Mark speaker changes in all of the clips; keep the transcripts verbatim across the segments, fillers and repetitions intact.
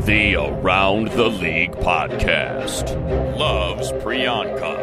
Speaker 1: The Around the League podcast. Loves Priyanka.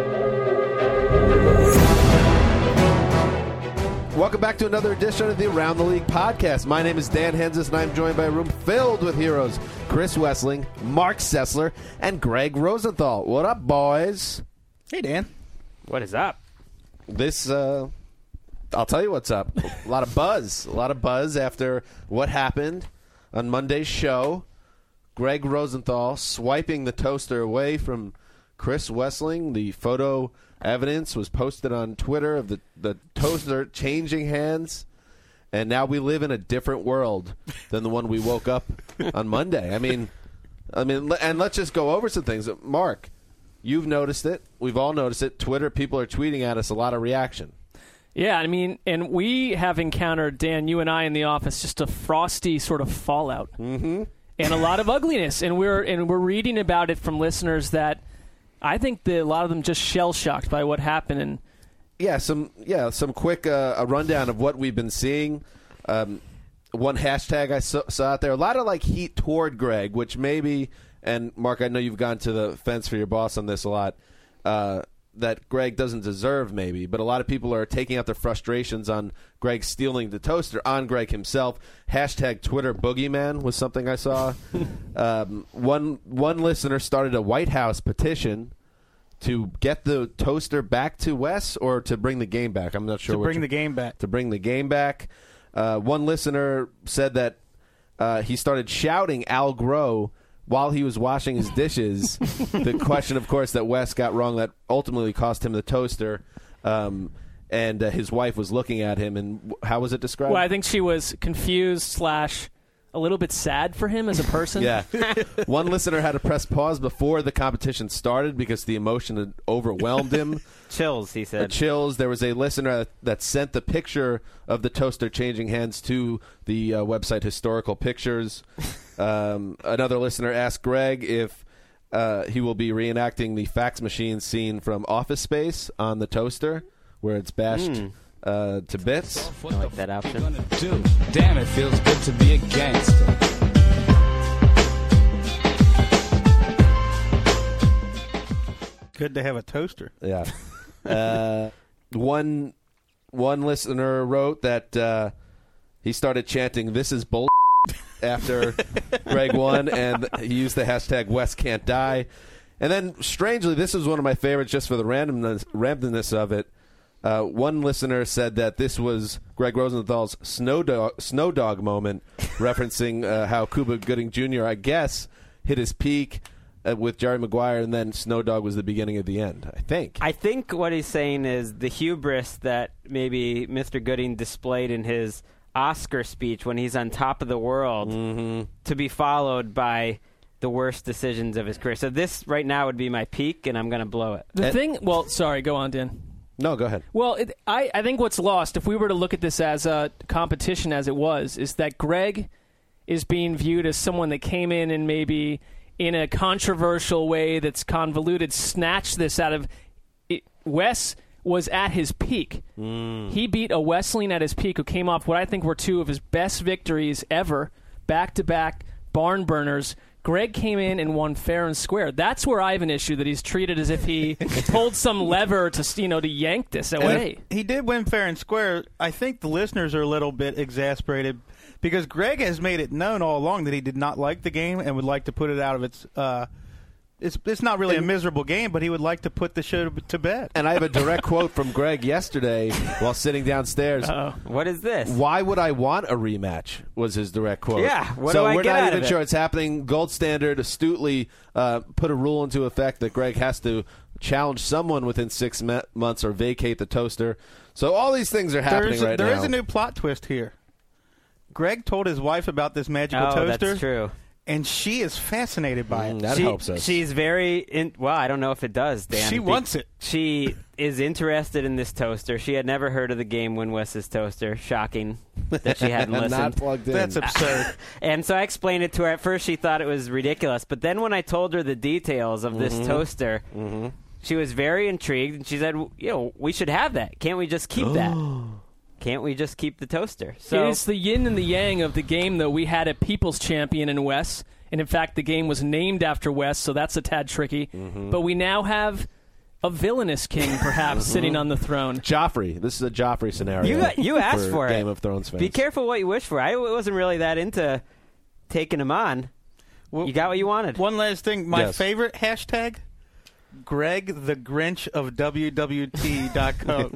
Speaker 2: Welcome back to another edition of the Around the League podcast. My name is Dan Henzis, and I'm joined by a room filled with heroes. Chris Wessling, Mark Sessler, and Greg Rosenthal. What up, boys?
Speaker 3: Hey, Dan.
Speaker 4: What is up?
Speaker 2: This, uh, I'll tell you what's up. A lot of buzz. A lot of buzz after what happened on Monday's show. Greg Rosenthal swiping the toaster away from Chris Wessling. The photo evidence was posted on Twitter of the, the toaster changing hands. And now we live in a different world than the one we woke up on Monday. I mean, I mean, and let's just go over some things. Mark, you've noticed it. We've all noticed it. Twitter, people are tweeting at us a lot of reaction.
Speaker 4: Yeah, I mean, and we have encountered, Dan, you and I in the office, just a frosty sort of fallout.
Speaker 2: Mm-hmm.
Speaker 4: And a lot of ugliness. And we're and we're reading about it from listeners that I think that a lot of them just shell-shocked by what happened. And
Speaker 2: Yeah, some yeah, some quick uh, a rundown of what we've been seeing. Um, one hashtag I saw, saw out there, a lot of like heat toward Greg, which maybe, and Mark, I know you've gone to the fence for your boss on this a lot, uh, that Greg doesn't deserve maybe, but a lot of people are taking out their frustrations on Greg stealing the toaster on Greg himself. Hashtag Twitter boogeyman was something I saw. um, one one listener started a White House petition to get the toaster back to Wes or to bring the game back. I'm not sure.
Speaker 3: To bring the game back.
Speaker 2: To bring the game back. Uh, one listener said that uh, he started shouting Al Groh while he was washing his dishes. The question, of course, that Wes got wrong that ultimately cost him the toaster. Um, and uh, his wife was looking at him. And how was it described?
Speaker 4: well, I think she was confused slash a little bit sad for him as a person.
Speaker 2: Yeah. One listener had to press pause before the competition started because the emotion had overwhelmed him.
Speaker 4: Chills, he said.
Speaker 2: Uh, chills. There was a listener that sent the picture of the toaster changing hands to the uh, website Historical Pictures. Um, another listener asked Greg if uh, he will be reenacting the fax machine scene from Office Space on the toaster, where it's bashed mm. uh, to bits.
Speaker 4: I like that option.
Speaker 5: Do. Damn, it feels good to be a gangster.
Speaker 3: Good to have a toaster.
Speaker 2: Yeah. Uh, one one listener wrote that uh, he started chanting, "This is bull," after Greg won, and he used the hashtag Wes Can't Die. And then, strangely, this is one of my favorites just for the randomness, randomness of it. Uh, one listener said that this was Greg Rosenthal's snow dog, snow dog moment, referencing uh, how Cuba Gooding Junior, I guess, hit his peak uh, with Jerry Maguire, and then Snow Dog was the beginning of the end, I think.
Speaker 6: I think what he's saying is the hubris that maybe Mister Gooding displayed in his Oscar speech when he's on top of the world
Speaker 2: mm-hmm.
Speaker 6: to be followed by the worst decisions of his career. So this right now would be my peak, and I'm going to blow it.
Speaker 4: The
Speaker 2: and,
Speaker 4: thing, well, sorry, go on, Dan.
Speaker 2: No, go ahead.
Speaker 4: Well, it, I, I think what's lost, if we were to look at this as a competition as it was, is that Greg is being viewed as someone that came in and maybe in a controversial way that's convoluted, snatched this out of it. Wes was at his peak.
Speaker 2: Mm.
Speaker 4: He beat a Wesleyan at his peak who came off what I think were two of his best victories ever, back-to-back barn burners. Greg came in and won fair and square. That's where I have an issue, that he's treated as if he pulled some lever to, you know, to yank this away.
Speaker 3: He did win fair and square. I think the listeners are a little bit exasperated because Greg has made it known all along that he did not like the game and would like to put it out of its uh, It's it's not really
Speaker 2: and,
Speaker 3: a miserable game, but he would like to put the show to, to bed.
Speaker 2: And I have a direct quote from Greg yesterday while sitting downstairs.
Speaker 6: Uh-oh. What is this?
Speaker 2: Why would I want a rematch, was his direct quote.
Speaker 6: Yeah, what
Speaker 2: so
Speaker 6: do I
Speaker 2: we're
Speaker 6: get
Speaker 2: not
Speaker 6: out
Speaker 2: even
Speaker 6: of it?
Speaker 2: sure it's happening. Gold Standard astutely uh, put a rule into effect that Greg has to challenge someone within six me- months or vacate the toaster. So all these things are happening
Speaker 3: There's a,
Speaker 2: right
Speaker 3: there
Speaker 2: now.
Speaker 3: There is a new plot twist here. Greg told his wife about this magical
Speaker 6: oh,
Speaker 3: toaster.
Speaker 6: that's true.
Speaker 3: And she is fascinated by
Speaker 2: Mm,
Speaker 3: it.
Speaker 2: that
Speaker 6: she,
Speaker 2: helps us.
Speaker 6: She's very in, well. I don't know if it does, Dan.
Speaker 3: She
Speaker 6: Be-
Speaker 3: wants it.
Speaker 6: She is interested in this toaster. She had never heard of the game Win Wes's toaster. Shocking that she hadn't listened.
Speaker 2: Not plugged in.
Speaker 3: That's absurd.
Speaker 6: And so I explained it to her. At first, she thought it was ridiculous, but then when I told her the details of this
Speaker 2: Mm-hmm.
Speaker 6: toaster,
Speaker 2: mm-hmm.
Speaker 6: she was very intrigued, and she said, "You know, we should have that. Can't we just keep that? Can't we just keep the toaster?" So
Speaker 4: It's the yin and the yang of the game, though. We had a people's champion in Wes, And in fact, the game was named after Wes, so that's a tad tricky.
Speaker 2: Mm-hmm.
Speaker 4: But we now have a villainous king, perhaps, sitting on the throne.
Speaker 2: Joffrey. This is a Joffrey scenario.
Speaker 6: You got, you asked
Speaker 2: for,
Speaker 6: for
Speaker 2: Game
Speaker 6: it.
Speaker 2: of Thrones fans.
Speaker 6: Be careful what you wish for. I wasn't really that into taking him on.
Speaker 3: Well,
Speaker 6: you got what you wanted.
Speaker 3: One last thing. My
Speaker 2: Yes.
Speaker 3: favorite hashtag, Greg the Grinch of W W T dot com.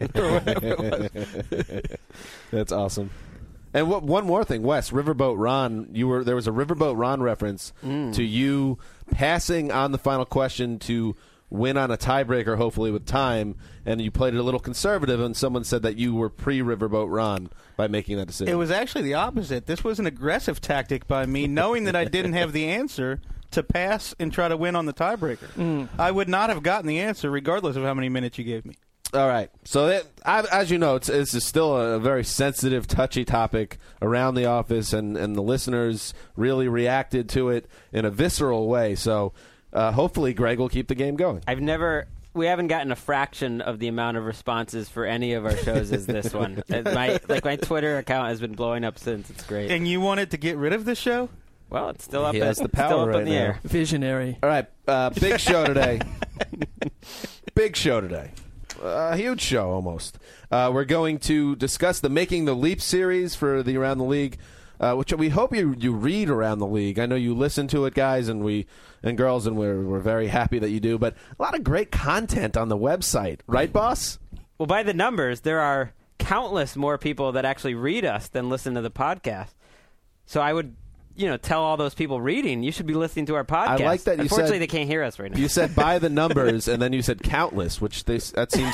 Speaker 2: That's awesome. And what, one more thing, Wes, Riverboat Ron, you were there was a Riverboat Ron reference
Speaker 6: Mm.
Speaker 2: to you passing on the final question to win on a tiebreaker, hopefully with time, and you played it a little conservative, and someone said that you were pre-Riverboat Ron by making that decision.
Speaker 3: It was actually the opposite. This was an aggressive tactic by me, knowing that I didn't have the answer, to pass and try to win on the tiebreaker.
Speaker 4: Mm.
Speaker 3: I would not have gotten the answer regardless of how many minutes you gave me.
Speaker 2: All right. So, that, I, as you know, it's, this is still a very sensitive, touchy topic around the office, and, and the listeners really reacted to it in a visceral way. So, uh, hopefully, Greg will keep the game going.
Speaker 6: I've never. We haven't gotten a fraction of the amount of responses for any of our shows as this one. Uh, my like my Twitter account has been blowing up since. It's great.
Speaker 3: And you wanted to get rid of the show?
Speaker 6: Well, it's still up.
Speaker 2: He
Speaker 6: at,
Speaker 2: has the power
Speaker 6: still up
Speaker 2: right
Speaker 6: in the
Speaker 2: now.
Speaker 6: air.
Speaker 4: Visionary.
Speaker 2: All right. Uh, big show today. Big show today. A uh, huge show, almost. Uh, we're going to discuss the Making the Leap series for the Around the League, uh, which we hope you you read Around the League. I know you listen to it, guys, and we and girls, and we're we're very happy that you do. But a lot of great content on the website, right, boss?
Speaker 6: Well, by the numbers, there are countless more people that actually read us than listen to the podcast. So I would, you know, tell all those people reading, you should be listening to our podcast.
Speaker 2: I like that you
Speaker 6: Unfortunately,
Speaker 2: said-
Speaker 6: they can't hear us right now.
Speaker 2: You said by the numbers, and then you said countless, which they, that seems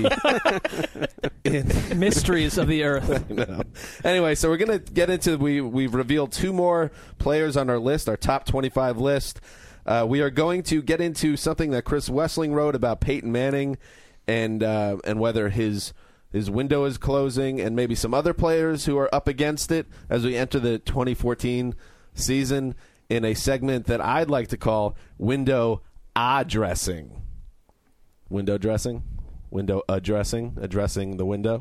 Speaker 2: to be in,
Speaker 4: Mysteries of the earth.
Speaker 2: no. Anyway, so we're going to get into we we've revealed two more players on our list, our top twenty-five list. Uh, we are going to get into something that Chris Wessling wrote about Peyton Manning and uh, and whether his his window is closing, and maybe some other players who are up against it as we enter the twenty fourteen season in a segment that I'd like to call window addressing. Window dressing? Window addressing? Addressing the window?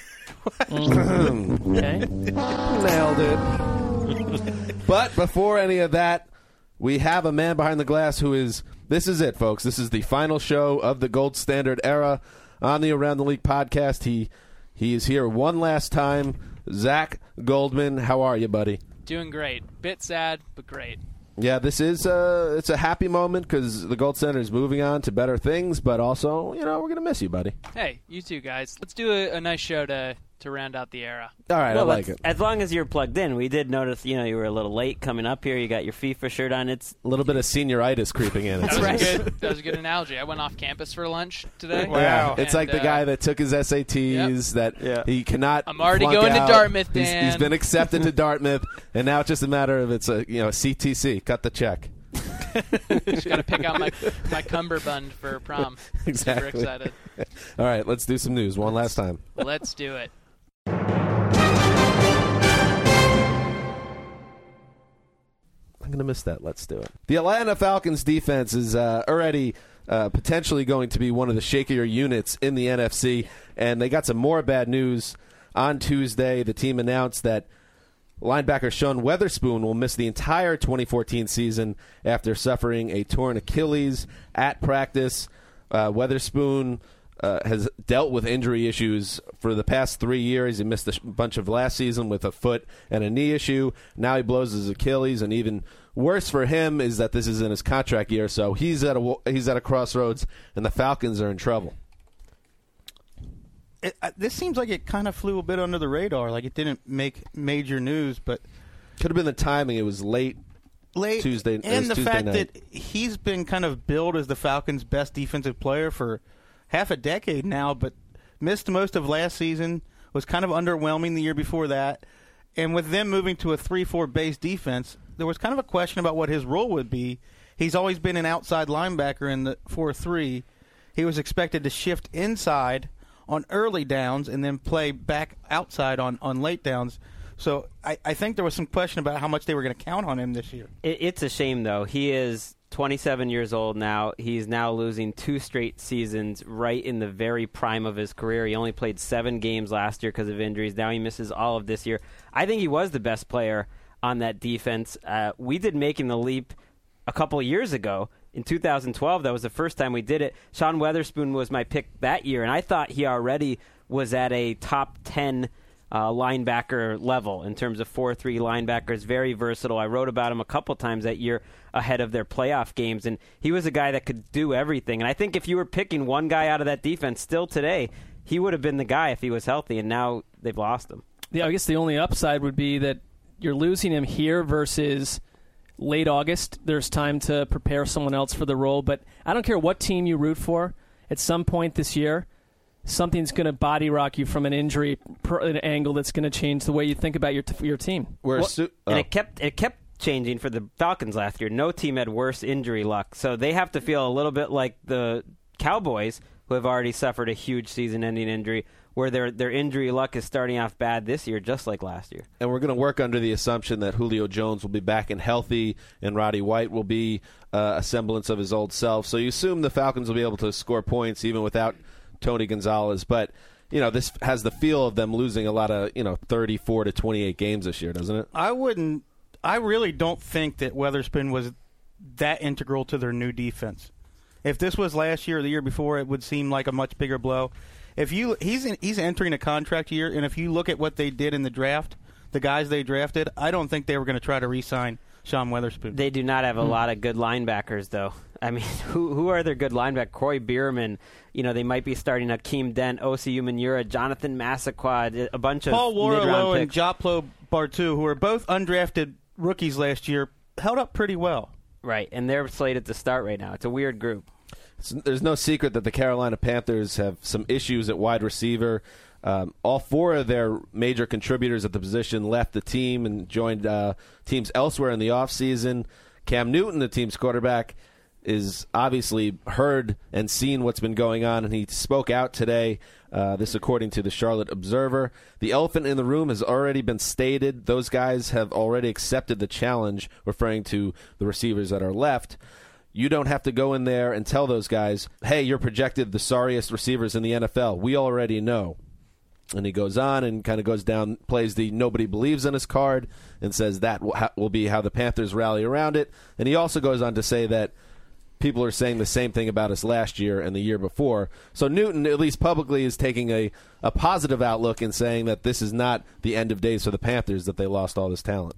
Speaker 4: Okay.
Speaker 2: Nailed it. But before any of that, we have a man behind the glass who is, this is it, folks. This is the final show of the Gold Standard era on the Around the League podcast. He he is here one last time. Zach Goldman, how are you, buddy?
Speaker 7: Doing great. Bit sad, but great.
Speaker 2: Yeah, this is uh, it's a happy moment because the Gold Standard is moving on to better things, but also, you know, we're going to miss you, buddy.
Speaker 7: Hey, you two guys. Let's do a, a nice show to to round out the era.
Speaker 2: All right,
Speaker 6: well,
Speaker 2: I like
Speaker 6: that's-
Speaker 2: it.
Speaker 6: As long as you're plugged in. We did notice, you know, you were a little late coming up here. You got your FIFA shirt on. It's
Speaker 2: A little bit of senioritis creeping in.
Speaker 7: That
Speaker 2: It's
Speaker 7: was
Speaker 6: right.
Speaker 7: a good. That was a good analogy. I went off campus for lunch today.
Speaker 2: Yeah, it's
Speaker 7: And,
Speaker 2: like the
Speaker 7: uh,
Speaker 2: guy that took his S A Ts that
Speaker 6: Yeah.
Speaker 2: he cannot.
Speaker 7: I'm already
Speaker 2: flunk
Speaker 7: going to
Speaker 2: out.
Speaker 7: Dartmouth,
Speaker 2: He's-
Speaker 7: Dan.
Speaker 2: he's been accepted to Dartmouth, and now it's just a matter of it's a you know C T C. Cut the check.
Speaker 7: Just got to pick out my my cummerbund for prom.
Speaker 2: Exactly.
Speaker 7: Super excited.
Speaker 2: All right, let's do some news one last time.
Speaker 7: Let's do it.
Speaker 2: I'm going to miss that. Let's do it. The Atlanta Falcons defense is uh, already uh, potentially going to be one of the shakier units in the N F C, and they got some more bad news. On Tuesday, the team announced that linebacker Sean Weatherspoon will miss the entire twenty fourteen season after suffering a torn Achilles at practice. Uh, Weatherspoon uh, has dealt with injury issues for the past three years. He missed a sh- bunch of last season with a foot and a knee issue. Now he blows his Achilles, and even worse for him is that this is in his contract year. So he's at a he's at a crossroads, and the Falcons are in trouble.
Speaker 3: It, uh, this seems like it kind of flew a bit under the radar. Like it didn't make major news, but
Speaker 2: Could have been the timing. It was late.
Speaker 3: late
Speaker 2: Tuesday- it
Speaker 3: and
Speaker 2: was
Speaker 3: the
Speaker 2: Tuesday
Speaker 3: fact
Speaker 2: night.
Speaker 3: that he's been kind of billed as the Falcons' best defensive player for half a decade now, but missed most of last season. Was kind of underwhelming the year before that, and with them moving to a three four base defense, there was kind of a question about what his role would be. He's always been an outside linebacker in the four three. He was expected to shift inside on early downs and then play back outside on, on late downs. So I, I think there was some question about how much they were going to count on him this year.
Speaker 6: It, it's a shame, though. He is twenty-seven years old now. He's now losing two straight seasons right in the very prime of his career. He only played seven games last year because of injuries. Now he misses all of this year. I think he was the best player on that defense. Uh, we did Making the Leap a couple of years ago. In two thousand twelve, that was the first time we did it. Sean Weatherspoon was my pick that year, and I thought he already was at a top ten uh, linebacker level in terms of four three linebackers, very versatile. I wrote about him a couple times that year ahead of their playoff games, and he was a guy that could do everything. And I think if you were picking one guy out of that defense still today, he would have been the guy if he was healthy, and now they've lost him.
Speaker 4: Yeah, I guess the only upside would be that you're losing him here versus late August. There's time to prepare someone else for the role, but I don't care what team you root for. At some point this year, something's going to body rock you from an injury per, an angle that's going to change the way you think about your t- your team.
Speaker 2: We're
Speaker 6: Well,
Speaker 2: su-
Speaker 6: and
Speaker 2: oh.
Speaker 6: it kept it kept changing for the Falcons last year. No team had worse injury luck, so they have to feel a little bit like the Cowboys, who have already suffered a huge season-ending injury, where their their injury luck is starting off bad this year, just like last year.
Speaker 2: And we're going to work under the assumption that Julio Jones will be back and healthy, and Roddy White will be uh, a semblance of his old self. So you assume the Falcons will be able to score points even without Tony Gonzalez. But, you know, this has the feel of them losing a lot of, you know, thirty-four to twenty-eight games this year, doesn't it?
Speaker 3: I wouldn't. I really don't think that Weatherspoon was that integral to their new defense. If this was last year or the year before, it would seem like a much bigger blow. If you he's in, he's entering a contract year, and if you look at what they did in the draft, the guys they drafted, I don't think they were going to try to re-sign Sean Weatherspoon.
Speaker 6: They do not have a
Speaker 3: Hmm.
Speaker 6: lot of good linebackers, though. I mean, who who are their good linebackers? Corey Bierman. You know, they might be starting Akeem Dent, Osi Umenyiora, Jonathan Massaquoi, a bunch of
Speaker 3: Paul
Speaker 6: mid-round
Speaker 3: Warlow and
Speaker 6: picks.
Speaker 3: Joplo Bartu, who were both undrafted rookies last year, held up pretty well.
Speaker 6: Right, and they're slated to start right now. It's a weird group.
Speaker 2: There's no secret that the Carolina Panthers have some issues at wide receiver. Um, all four of their major contributors at the position left the team and joined uh, teams elsewhere in the offseason. Cam Newton, the team's quarterback, is obviously heard and seen what's been going on, and he spoke out today, uh, this according to the Charlotte Observer. The elephant in the room has already been stated. Those guys have already accepted the challenge, referring to the receivers that are left. You don't have to go in there and tell those guys, hey, you're projected the sorriest receivers in the N F L. We already know. And he goes on and kind of goes down, plays the nobody believes in us card, and says that will, ha- will be how the Panthers rally around it. And he also goes on to say that people are saying the same thing about us last year and the year before. So Newton, at least publicly, is taking a, a positive outlook and saying that this is not the end of days for the Panthers, that they lost all this talent.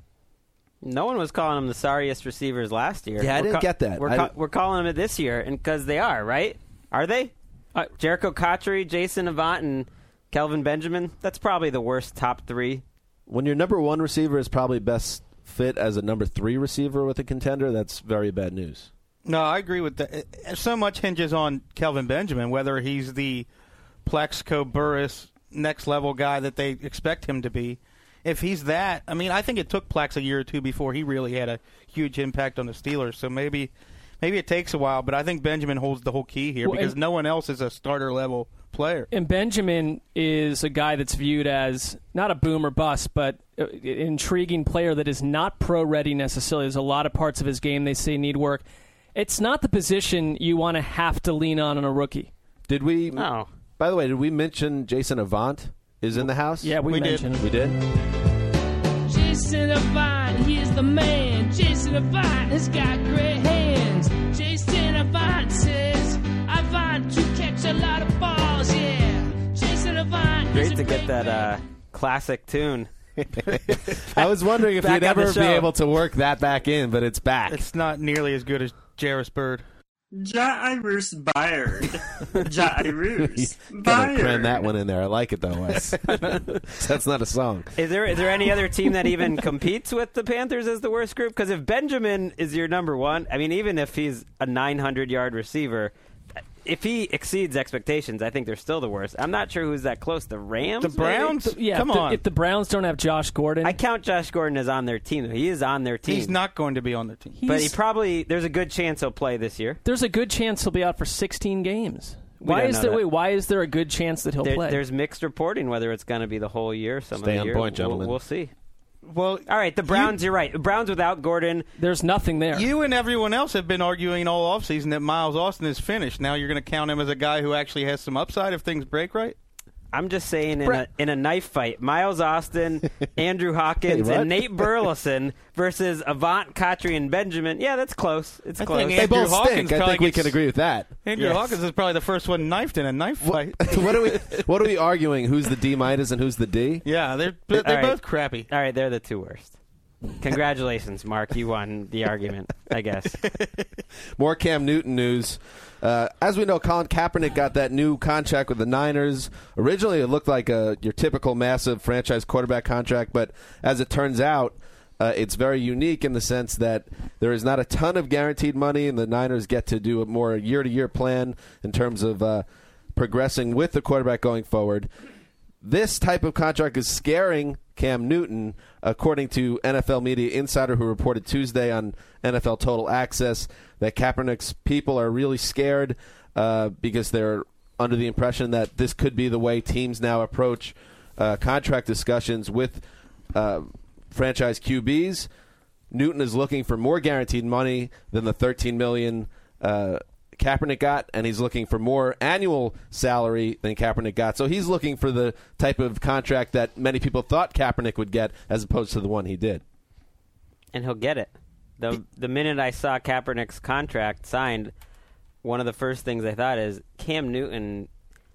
Speaker 6: No one was calling them the sorriest receivers last year.
Speaker 2: Yeah, I
Speaker 6: We're
Speaker 2: didn't get that.
Speaker 6: We're,
Speaker 2: I
Speaker 6: ca-
Speaker 2: didn't-
Speaker 6: we're calling them it this year, and because they are, right? Are they?
Speaker 4: I-
Speaker 6: Jericho Cotchery, Jason Avant, and Kelvin Benjamin. That's probably the worst top three.
Speaker 2: When your number one receiver is probably best fit as a number three receiver with a contender, that's very bad news.
Speaker 3: No, I agree with that. It- So much hinges on Kelvin Benjamin, whether he's the Plexico Burris next-level guy that they expect him to be. If he's that, I mean, I think it took Plex a year or two before he really had a huge impact on the Steelers. So maybe maybe it takes a while, but I think Benjamin holds the whole key here
Speaker 4: Well,
Speaker 3: because
Speaker 4: and-
Speaker 3: no one else is a starter-level player.
Speaker 4: And Benjamin is a guy that's viewed as not a boom or bust, but an intriguing player that is not pro-ready necessarily. There's a lot of parts of his game they say need work. It's not the position you want to have to lean on in a rookie.
Speaker 2: Did we?
Speaker 6: No.
Speaker 2: By the way, did we mention Jason Avant is in the house?
Speaker 4: Yeah, we,
Speaker 3: We did.
Speaker 4: mentioned him.
Speaker 2: We did?
Speaker 8: Jason Avant, he's the man. Jason Avant has got great hands. Jason Avant says, I want to catch a lot of balls, yeah. Jason Avant.
Speaker 6: Great
Speaker 8: is a
Speaker 6: to get
Speaker 8: great
Speaker 6: that
Speaker 8: man.
Speaker 6: uh, classic tune.
Speaker 2: I was wondering if
Speaker 6: Back
Speaker 2: we'd
Speaker 6: on the
Speaker 2: ever be
Speaker 6: show.
Speaker 2: able to work that back in, but it's back.
Speaker 3: It's not nearly as good as Jarvis Bird.
Speaker 9: Jairus Byard. Jairus
Speaker 2: Gotta
Speaker 9: Byard.
Speaker 2: cram that one in there. I like it, though, Wes. That's not a song.
Speaker 6: Is there is there any other team that even competes with the Panthers as the worst group? Because if Benjamin is your number one, I mean, even if he's a nine hundred yard receiver, if he exceeds expectations, I think they're still the worst. I'm not sure who's that close. The Rams?
Speaker 3: The
Speaker 6: maybe?
Speaker 3: Browns?
Speaker 4: Yeah,
Speaker 3: Come
Speaker 4: if the,
Speaker 3: on.
Speaker 4: if the Browns don't have Josh Gordon,
Speaker 6: I count Josh Gordon as on their team. He is on their team.
Speaker 3: He's not going to be on the team.
Speaker 6: But he
Speaker 4: he's-
Speaker 6: probably, there's a good chance he'll play this year.
Speaker 4: there's a good chance he'll be out for sixteen games.
Speaker 6: We
Speaker 4: Why
Speaker 6: don't
Speaker 4: is
Speaker 6: know
Speaker 4: there?
Speaker 6: that.
Speaker 4: Wait, why is there a good chance that he'll
Speaker 6: There,
Speaker 4: play?
Speaker 6: there's mixed reporting whether it's going to be the whole year. Some
Speaker 2: Stay
Speaker 6: of the
Speaker 2: on
Speaker 6: year.
Speaker 2: point,
Speaker 6: We'll-
Speaker 2: gentlemen.
Speaker 6: We'll, see.
Speaker 3: Well,
Speaker 6: All right, the Browns, you, are right. Browns without Gordon.
Speaker 4: There's nothing there.
Speaker 3: you and everyone else have been arguing all offseason that Miles Austin is finished. Now you're going to count him as a guy who actually has some upside if things break right?
Speaker 6: I'm just saying in
Speaker 2: Brett.
Speaker 6: a, in a knife fight, Miles Austin, Andrew Hawkins,
Speaker 2: Hey, what?
Speaker 6: and Nate Burleson versus Avant, Khatri, and Benjamin. Yeah, that's close. It's
Speaker 3: I
Speaker 6: close.
Speaker 3: think
Speaker 2: They
Speaker 3: Andrew
Speaker 2: both
Speaker 3: Hawkins
Speaker 2: stink. I
Speaker 3: probably
Speaker 2: think we
Speaker 3: gets-
Speaker 2: can agree with that.
Speaker 3: Andrew
Speaker 6: Yes.
Speaker 3: Hawkins is probably the first one knifed in a knife fight.
Speaker 2: what are we? What are we arguing? Who's the D minus and who's the D?
Speaker 3: Yeah, they're they're
Speaker 6: All right.
Speaker 3: both crappy.
Speaker 6: All right, they're the two worst. Congratulations, Mark. You won the argument, I guess.
Speaker 2: More Cam Newton news. Uh, as we know, Colin Kaepernick got that new contract with the Niners. Originally, it looked like a, your typical massive franchise quarterback contract, but as it turns out, uh, it's very unique in the sense that there is not a ton of guaranteed money, and the Niners get to do a more year-to-year plan in terms of uh, progressing with the quarterback going forward. This type of contract is scaring Cam Newton, according to N F L Media Insider, who reported Tuesday on N F L Total Access that Kaepernick's people are really scared uh, because they're under the impression that this could be the way teams now approach uh, contract discussions with uh, franchise Q Bs. Newton is looking for more guaranteed money than the thirteen million dollars uh, Kaepernick got, and he's looking for more annual salary than Kaepernick got. So he's looking for the type of contract that many people thought Kaepernick would get as opposed to the one he did.
Speaker 6: And he'll get it. The the minute I saw Kaepernick's contract signed, one of the first things I thought is Cam Newton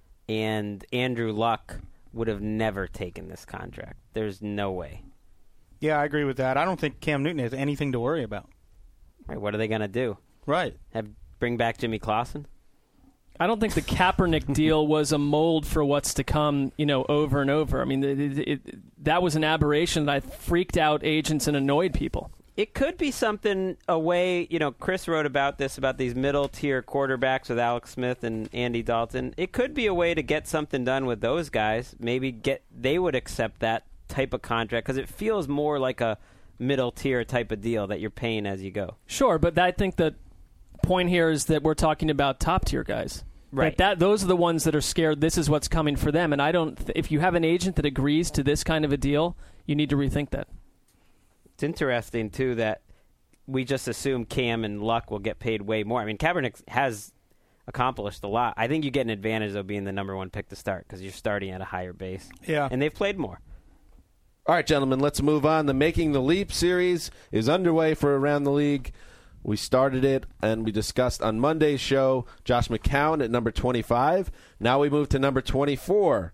Speaker 6: and Andrew Luck would have never taken this contract. There's no way.
Speaker 3: Yeah, I agree with that. I don't think Cam Newton has anything to worry about.
Speaker 6: Right, what are they going to do?
Speaker 3: Right.
Speaker 6: Have bring back Jimmy Clausen?
Speaker 4: I don't think the Kaepernick deal was a mold for what's to come, you know, over and over. I mean, it, it, it, that was an aberration that freaked out agents and annoyed people.
Speaker 6: It could be something, a way, you know, Chris wrote about this, about these middle-tier quarterbacks with Alex Smith and Andy Dalton. It could be a way to get something done with those guys. Maybe get they would accept that type of contract because it feels more like a middle-tier type of deal that you're paying as you go.
Speaker 4: Sure, but I think the point here is that we're talking about top-tier guys.
Speaker 6: Right.
Speaker 4: That, that those are the ones that are scared this is what's coming for them. And I don't. Th- if you have an agent that agrees to this kind of a deal, you need to rethink that.
Speaker 6: It's interesting, too, that we just assume Cam and Luck will get paid way more. I mean, Kaepernick has accomplished a lot. I think you get an advantage of being the number one pick to start because you're starting at a higher base.
Speaker 3: Yeah.
Speaker 6: And they've played more.
Speaker 2: All right, gentlemen, let's move on. The Making the Leap series is underway for Around the League. We started it, and we discussed on Monday's show Josh McCown at number twenty-five. Now we move to number twenty-four.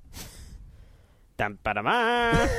Speaker 6: Dum-ba-da-ma.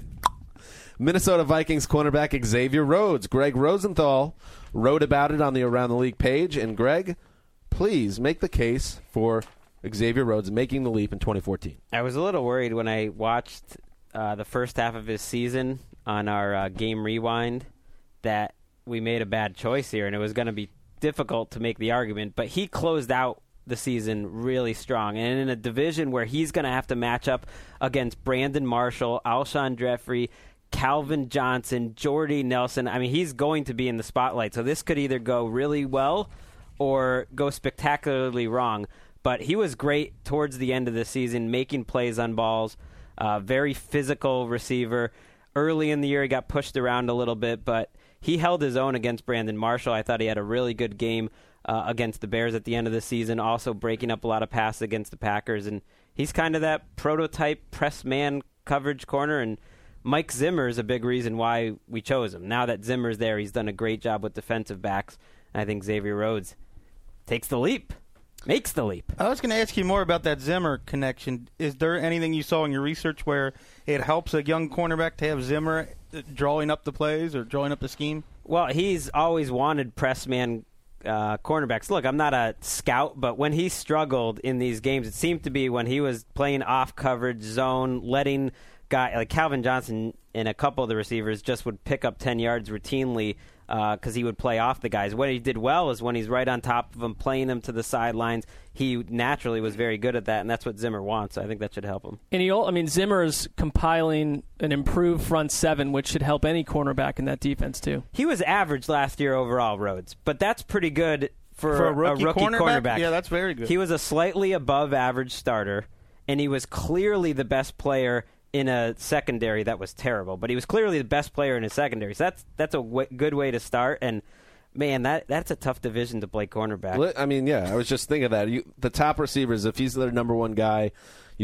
Speaker 2: Minnesota Vikings cornerback Xavier Rhodes. Greg Rosenthal wrote about it on the Around the League page. And, Greg, please make the case for Xavier Rhodes making the leap in twenty fourteen.
Speaker 6: I was a little worried when I watched uh, the first half of his season on our uh, game rewind that we made a bad choice here, and it was going to be difficult to make the argument. But he closed out the season really strong. And in a division where he's going to have to match up against Brandon Marshall, Alshon Jeffrey, Calvin Johnson, Jordy Nelson, I mean, he's going to be in the spotlight. So this could either go really well or go spectacularly wrong. But he was great towards the end of the season, making plays on balls, uh, very physical receiver. Early in the year, he got pushed around a little bit, but he held his own against Brandon Marshall. I thought he had a really good game uh, against the Bears at the end of the season, also breaking up a lot of passes against the Packers. And he's kind of that prototype press man coverage corner, and Mike Zimmer is a big reason why we chose him. Now that Zimmer's there, he's done a great job with defensive backs, and I think Xavier Rhodes takes the leap, makes the leap.
Speaker 3: I was going to ask you more about that Zimmer connection. Is there anything you saw in your research where it helps a young cornerback to have Zimmer drawing up the plays or drawing up the scheme?
Speaker 6: Well, he's always wanted press man uh, cornerbacks. Look, I'm not a scout, but when he struggled in these games, it seemed to be when he was playing off coverage zone, letting guy like Calvin Johnson and a couple of the receivers just would pick up ten yards routinely because uh, he would play off the guys. What he did well is when he's right on top of them, playing them to the sidelines, he naturally was very good at that, and that's what Zimmer wants. So I think that should help him.
Speaker 4: And he, I mean, Zimmer's compiling an improved front seven, which should help any cornerback in that defense too.
Speaker 6: He was average last year overall, Rhodes, but that's pretty good for,
Speaker 3: For a rookie cornerback?
Speaker 6: cornerback.
Speaker 3: Yeah, that's very good.
Speaker 6: He was a slightly above average starter, and he was clearly the best player in a secondary that was terrible, but he was clearly the best player in his secondary. So that's that's a w- good way to start. And man, that that's a tough division to play cornerback.
Speaker 2: I mean, yeah, I was just thinking of that. You, the top receivers, if he's their number one guy, you have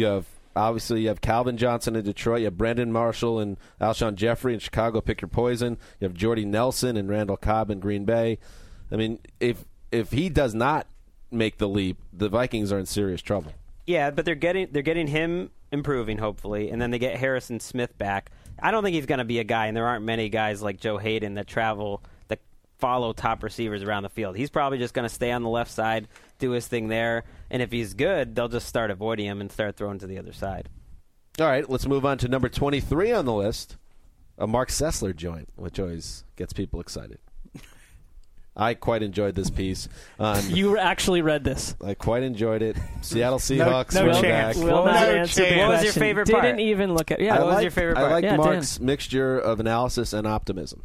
Speaker 2: Obviously, you have Calvin Johnson in Detroit. You have Brandon Marshall and Alshon Jeffrey in Chicago. Pick your poison. You have Jordy Nelson and Randall Cobb in Green Bay. I mean, if if he does not make the leap, the Vikings are in serious trouble.
Speaker 6: Yeah, but they're getting they're getting him improving, hopefully, and then they get Harrison Smith back. I don't think he's going to be a guy, and there aren't many guys like Joe Hayden that travel, that follow top receivers around the field. He's probably just going to stay on the left side, do his thing there, and if he's good, they'll just start avoiding him and start throwing to the other side.
Speaker 2: All right, let's move on to number twenty-three on the list, a Mark Sessler joint, which always gets people excited. I quite enjoyed this piece. Um,
Speaker 4: you actually read this.
Speaker 2: I quite enjoyed it. Seattle Seahawks.
Speaker 3: No, no
Speaker 2: well
Speaker 3: chance.
Speaker 2: back.
Speaker 4: Will
Speaker 3: No
Speaker 4: not
Speaker 3: chance.
Speaker 4: answer the
Speaker 3: What
Speaker 6: was your
Speaker 4: question.
Speaker 6: favorite
Speaker 4: Didn't
Speaker 6: part?
Speaker 4: even look at. Yeah,
Speaker 2: I
Speaker 6: What was
Speaker 2: liked-
Speaker 6: your favorite
Speaker 2: I
Speaker 6: part?
Speaker 2: like
Speaker 4: Yeah,
Speaker 2: Mark's mixture of analysis and optimism.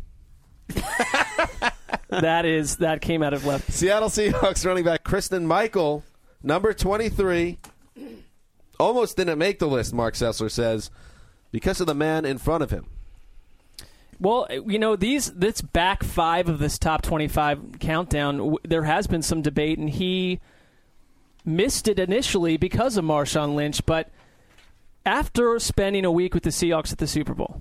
Speaker 4: that is that came out of left.
Speaker 2: Seattle Seahawks running back Kristen Michael, number twenty-three, almost didn't make the list, Mark Sessler says, because of the man in front of him.
Speaker 4: Well, you know, these this back five of this top twenty-five countdown, w- there has been some debate, and he missed it initially because of Marshawn Lynch, but after spending a week with the Seahawks at the Super Bowl,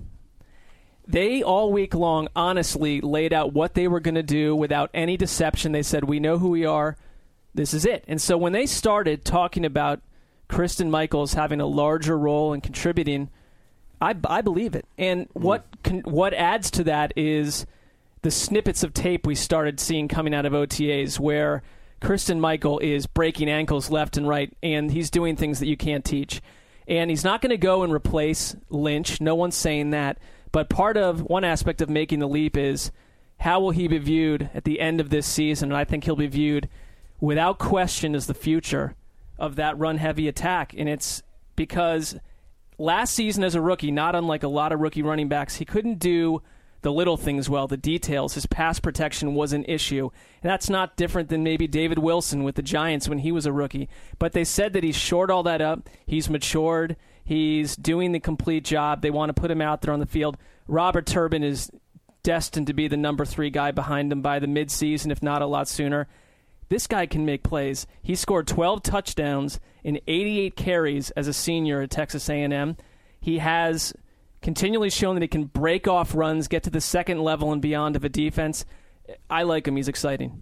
Speaker 4: they all week long honestly laid out what they were going to do without any deception. They said, we know who we are. This is it. And so when they started talking about Kristen Michaels having a larger role and contributing, I, I believe it. And what con, what adds to that is the snippets of tape we started seeing coming out of O T As where Kristen Michael is breaking ankles left and right, and he's doing things that you can't teach. And he's not going to go and replace Lynch. No one's saying that. But part of one aspect of making the leap is how will he be viewed at the end of this season? And I think he'll be viewed without question as the future of that run-heavy attack. And it's because last season as a rookie, not unlike a lot of rookie running backs, he couldn't do the little things well, the details. His pass protection was an issue. And that's not different than maybe David Wilson with the Giants when he was a rookie. But they said that he's shored all that up. He's matured. He's doing the complete job. They want to put him out there on the field. Robert Turbin is destined to be the number three guy behind him by the midseason, if not a lot sooner. This guy can make plays. He scored twelve touchdowns in eighty-eight carries as a senior at Texas A and M. He has continually shown that he can break off runs, get to the second level and beyond of a defense. I like him. He's exciting.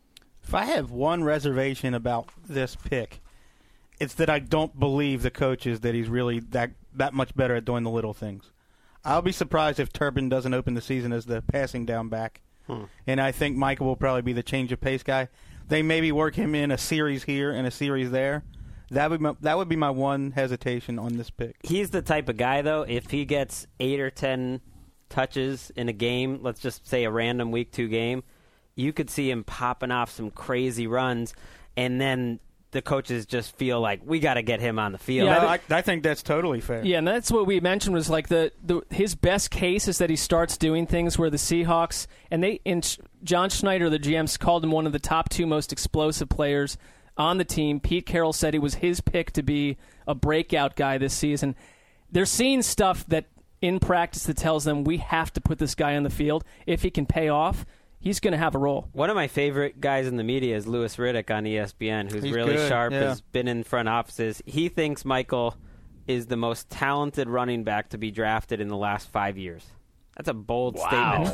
Speaker 3: If I have one reservation about this pick, it's that I don't believe the coaches that he's really that that much better at doing the little things. I'll be surprised if Turbin doesn't open the season as the passing down back. Hmm. And I think Michael will probably be the change of pace guy. They maybe work him in a series here and a series there. That would my, that would be my one hesitation on this pick.
Speaker 6: He's the type of guy, though, if he gets eight or ten touches in a game, let's just say a random week two game, you could see him popping off some crazy runs, and then the coaches just feel like, we got to get him on the field.
Speaker 3: Yeah, no, I, I think that's totally fair.
Speaker 4: Yeah, and that's what we mentioned was like the, the his best case is that he starts doing things where the Seahawks, and they and John Schneider, the G M, called him one of the top two most explosive players on the team. Pete Carroll said he was his pick to be a breakout guy this season. They're seeing stuff that in practice that tells them we have to put this guy on the field. If he can pay off, he's going to have a role.
Speaker 6: One of my favorite guys in the media is Louis Riddick on E S P N, who's
Speaker 3: He's
Speaker 6: really
Speaker 3: good,
Speaker 6: sharp,
Speaker 3: yeah.
Speaker 6: has been in front offices. He thinks Michael is the most talented running back to be drafted in the last five years. That's a bold statement.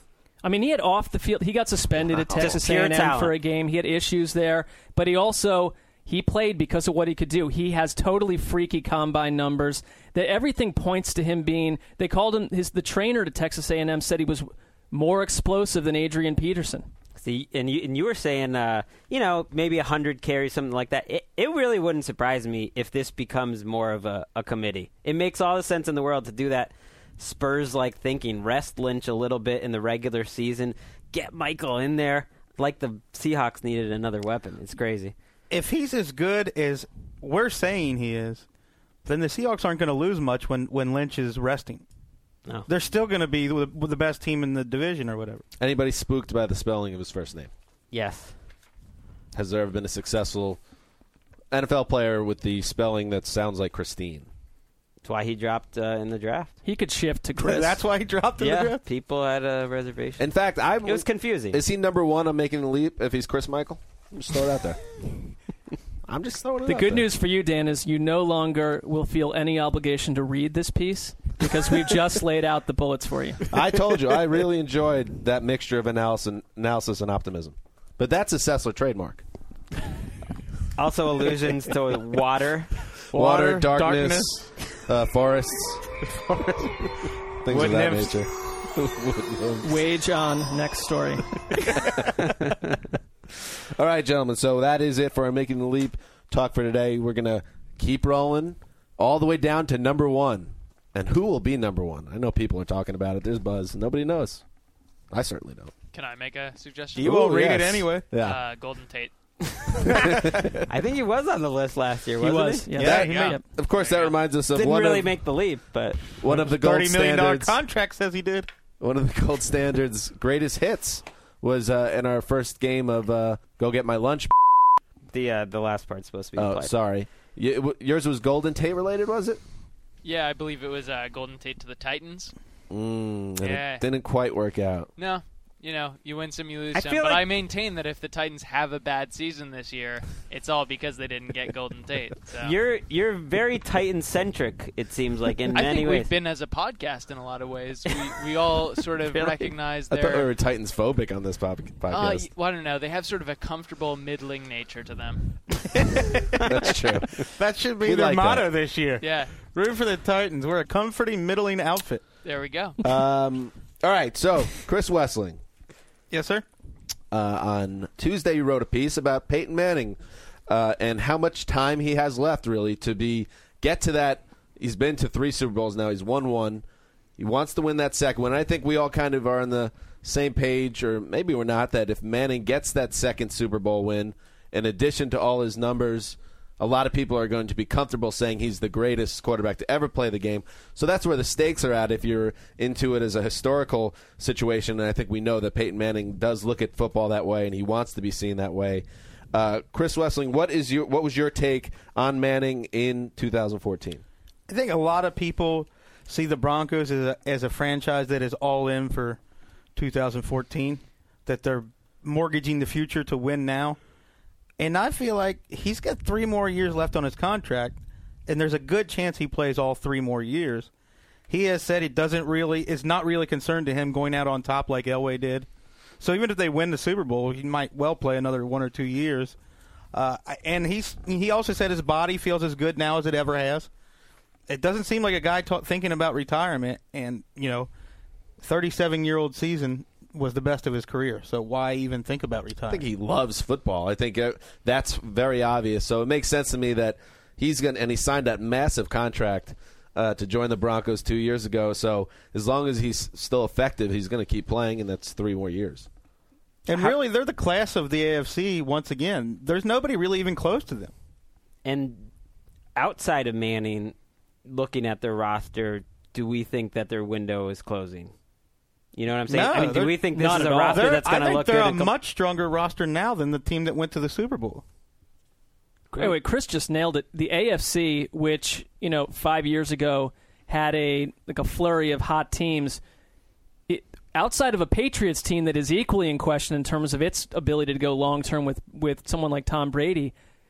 Speaker 4: I mean, he had off the field. He got suspended at Texas
Speaker 6: Just
Speaker 4: A
Speaker 6: pure
Speaker 4: and M
Speaker 6: talent.
Speaker 4: for a game. He had issues there, but he also he played because of what he could do. He has totally freaky combine numbers. That everything points to him being. They called him his the trainer to Texas A and M said he was more explosive than Adrian Peterson.
Speaker 6: See, and you and you were saying, uh, you know, maybe a hundred carries, something like that. It, it really wouldn't surprise me if this becomes more of a, a committee. It makes all the sense in the world to do that. Spurs-like thinking, rest Lynch a little bit in the regular season, get Michael in there, like the Seahawks needed another weapon. It's crazy.
Speaker 3: If he's as good as we're saying he is, then the Seahawks aren't going to lose much when, when Lynch is resting.
Speaker 6: No.
Speaker 3: They're still going to be the, the best team in the division or whatever.
Speaker 2: Anybody spooked by the spelling of his first name?
Speaker 6: Yes.
Speaker 2: Has there ever been a successful N F L player with the spelling that sounds like Christine?
Speaker 6: That's why he dropped uh, in the draft.
Speaker 4: He could shift to Chris.
Speaker 3: That's why he dropped in
Speaker 6: yeah,
Speaker 3: the draft?
Speaker 6: people had a reservation.
Speaker 2: In fact, I
Speaker 6: it was confusing.
Speaker 2: Is he number one on making the leap if he's Chris Michael? Just throw it out there. I'm just throwing it
Speaker 4: The
Speaker 2: out
Speaker 4: good
Speaker 2: there.
Speaker 4: news for you, Dan, is you no longer will feel any obligation to read this piece because we've just laid out the bullets for you.
Speaker 2: I told you, I really enjoyed that mixture of analysis, analysis and optimism. But that's a Sessler trademark.
Speaker 6: Also allusions to water.
Speaker 2: Water,
Speaker 3: Water,
Speaker 2: darkness, uh, forests, things
Speaker 3: Wood
Speaker 2: of that
Speaker 3: nymphs.
Speaker 2: nature.
Speaker 4: Wage on. Next story.
Speaker 2: All right, gentlemen, so that is it for our Making the Leap talk for today. We're going to keep rolling all the way down to number one. And who will be number one? I know people are talking about it. There's buzz. Nobody knows. I certainly don't.
Speaker 7: Can I make a suggestion?
Speaker 3: You won't
Speaker 2: Ooh,
Speaker 3: read
Speaker 2: yes.
Speaker 3: it anyway.
Speaker 2: Yeah.
Speaker 7: Uh, Golden Tate.
Speaker 6: I think he was on the list last year,
Speaker 4: He
Speaker 6: wasn't
Speaker 4: was.
Speaker 6: he?
Speaker 4: Yeah,
Speaker 3: Yeah,
Speaker 4: he
Speaker 3: yeah.
Speaker 4: made it.
Speaker 2: Of course, that reminds us of
Speaker 6: Didn't
Speaker 2: one
Speaker 6: really
Speaker 2: of
Speaker 6: make the leap, but
Speaker 2: one of the gold
Speaker 3: Thirty million dollar
Speaker 2: standards.
Speaker 3: contract says he did.
Speaker 2: One of the gold standards' greatest hits was uh, in our first game of uh, Go Get My Lunch.
Speaker 6: the uh, the last part's supposed to be
Speaker 2: Oh,
Speaker 6: applied.
Speaker 2: sorry. Y- it w- yours was Golden Tate related, was it?
Speaker 7: Yeah, I believe it was uh, Golden Tate to the Titans.
Speaker 2: Mm, and
Speaker 7: Yeah.
Speaker 2: It didn't quite work out.
Speaker 7: No, you know, you win some, you lose
Speaker 6: I
Speaker 7: some.
Speaker 6: feel
Speaker 7: But
Speaker 6: like-
Speaker 7: I maintain that if the Titans have a bad season this year, it's all because they didn't get Golden Tate. So.
Speaker 6: You're you're very Titan centric. It seems like in
Speaker 7: I
Speaker 6: many
Speaker 7: think
Speaker 6: ways.
Speaker 7: we've been as a podcast in a lot of ways. We we all sort of
Speaker 6: Really?
Speaker 7: recognize
Speaker 2: I thought we
Speaker 7: their.
Speaker 2: were Titans phobic on this pop-
Speaker 7: Uh,
Speaker 2: podcast.
Speaker 7: well, I don't know. They have sort of a comfortable, middling nature to them.
Speaker 2: That's true.
Speaker 3: That should be
Speaker 2: We
Speaker 3: their
Speaker 2: like
Speaker 3: motto
Speaker 2: that.
Speaker 3: this year.
Speaker 7: Yeah,
Speaker 3: Root for the Titans. We're a comforting, middling outfit.
Speaker 7: there we go.
Speaker 2: Um, all right, so Chris Wessling.
Speaker 3: Yes, sir.
Speaker 2: Uh, on Tuesday, you wrote a piece about Peyton Manning uh, and how much time he has left, really, to be get to that. He's been to three Super Bowls now. He's won one. He wants to win that second one. And I think we all kind of are on the same page, or maybe we're not, that if Manning gets that second Super Bowl win, in addition to all his numbers, a lot of people are going to be comfortable saying he's the greatest quarterback to ever play the game. So that's where the stakes are at if you're into it as a historical situation. And I think we know that Peyton Manning does look at football that way, and he wants to be seen that way. Uh, Chris Wessling, what is your what was your take on Manning in two thousand fourteen?
Speaker 3: I think a lot of people see the Broncos as a, as a franchise that is all in for two thousand fourteen, that they're mortgaging the future to win now. And I feel like he's got three more years left on his contract, and there's a good chance he plays all three more years. He has said it doesn't really, it's not really concerned to him going out on top like Elway did. So even if they win the Super Bowl, he might well play another one or two years. Uh, and he's he also said his body feels as good now as it ever has. It doesn't seem like a guy ta- thinking about retirement, and, you know, thirty-seven-year-old season was the best of his career. So why even think about
Speaker 2: I
Speaker 3: retirement?
Speaker 2: think he loves football. I think uh, that's very obvious. So it makes sense to me that he's going to, and he signed that massive contract uh, to join the Broncos two years ago. So as long as he's still effective, he's going to keep playing, and that's three more years.
Speaker 3: And really, they're the class of the A F C once again. There's nobody really even close to them.
Speaker 6: And outside of Manning, looking at their roster, do we think that their window is closing? You know what I'm saying?
Speaker 3: No,
Speaker 6: I mean, do
Speaker 3: they're-
Speaker 6: we think this
Speaker 4: not
Speaker 6: is
Speaker 4: at
Speaker 6: a
Speaker 4: all.
Speaker 6: roster
Speaker 3: They're-
Speaker 6: that's going
Speaker 3: I
Speaker 6: to
Speaker 3: think
Speaker 6: look
Speaker 3: they're
Speaker 6: good?
Speaker 3: a
Speaker 6: in com-
Speaker 3: much stronger roster now than the team that went to the Super Bowl.
Speaker 4: Wait, wait, Chris just nailed it. The A F C, which, you know, five years ago had a like a flurry of hot teams, it, outside of a Patriots team that is equally in question in terms of its ability to go long term with, with someone like Tom Brady,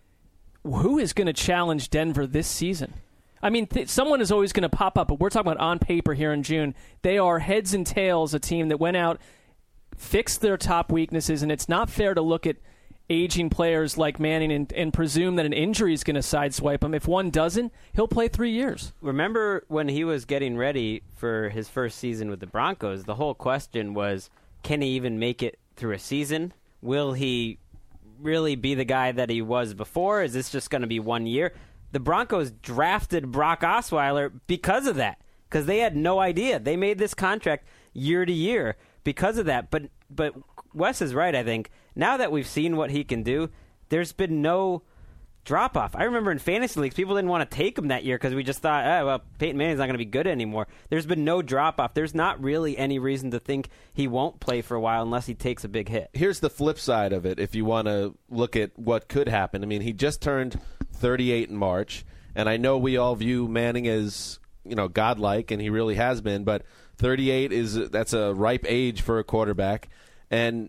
Speaker 4: who is going to challenge Denver this season? I mean, th- someone is always going to pop up, but we're talking about on paper here in June. They are heads and tails a team that went out, fixed their top weaknesses, and it's not fair to look at aging players like Manning and, and presume that an injury is going to sideswipe him. If one doesn't, he'll play three years.
Speaker 6: Remember when he was getting ready for his first season with the Broncos, the whole question was, can he even make it through a season? Will he really be the guy that he was before? Is this just going to be one year? The Broncos drafted Brock Osweiler because of that, because they had no idea. They made this contract year to year because of that. But but Wes is right, I think. Now that we've seen what he can do, there's been no drop-off. I remember in fantasy leagues, people didn't want to take him that year because we just thought, oh, well, Peyton Manning's not going to be good anymore. There's been no drop-off. There's not really any reason to think he won't play for a while unless he takes a big hit.
Speaker 2: Here's the flip side of it if you want to look at what could happen. I mean, he just turned thirty-eight in March, and I know we all view Manning as, you know, godlike, and he really has been, but thirty-eight is that's a ripe age for a quarterback. And